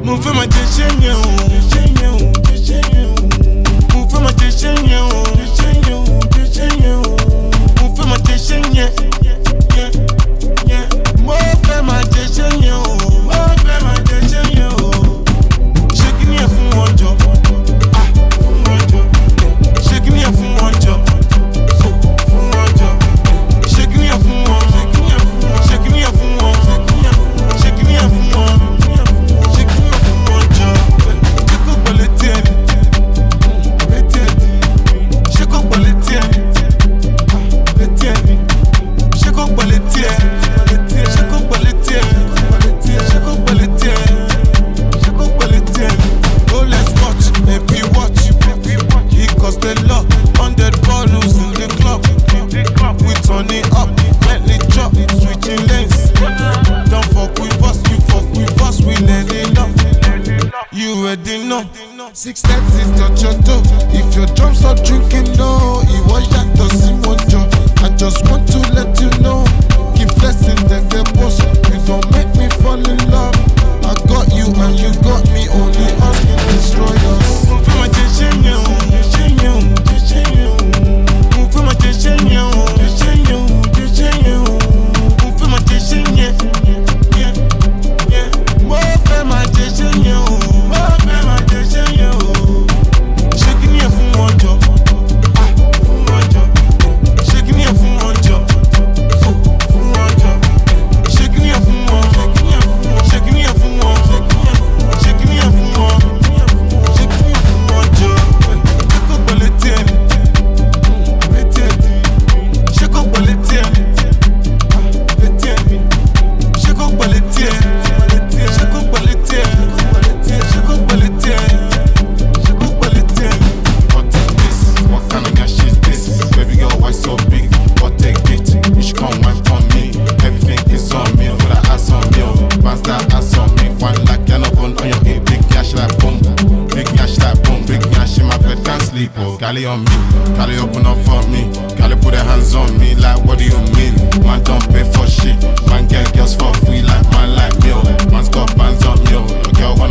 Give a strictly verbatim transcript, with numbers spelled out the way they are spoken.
Move for my Chechenyo, Chechenyo, Chechenyo. Move for my Chechenyo, Chechenyo, Chechenyo. Move for my Chechenyo, yeah, yeah. Move for my Chechenyo, move for my Chechenyo. Shaking your phone one job, ah, phone one job. Shaking your phone one job, phone one job. Shaking your phone one, shaking your phone one, shaking your phone one. Six thirty touch your toe. If your drums are drinking, no. It was that doesn't want you. I just want to let you know. Keep flexing, then get post. You don't make me fall in love. I got you and you got me. Only us can destroy us. Move for my Chechenyo, Chechenyo, Chechenyo. Move for my Chechenyo, Chechenyo, Chechenyo. Move for my Chechenyo, yeah, yeah. Move for my Chechenyo. Shaking your phone one job, ah, phone one job. Shaking your phone one job, phone one job. Shaking your phone one, shaking your phone one, shaking your phone one, shaking your phone one job. Shake up bulletin, shake up bulletin, shake up bulletin, shake up bulletin, shake up bulletin. So big, what a gift. You should come wine on me. Everything is on me. With a ass on me. Bounce that ass on me. One like an open on your hip. Big cash like boom. Big cash like boom. Big cash in my bed, can't sleep. Oh, Cali on me. Cali open up for me. Cali put their hands on me. Like, what do you mean? Man don't pay for shit. Man get girls for free. Like, man like me. Man's got bands on me. Your girl wanna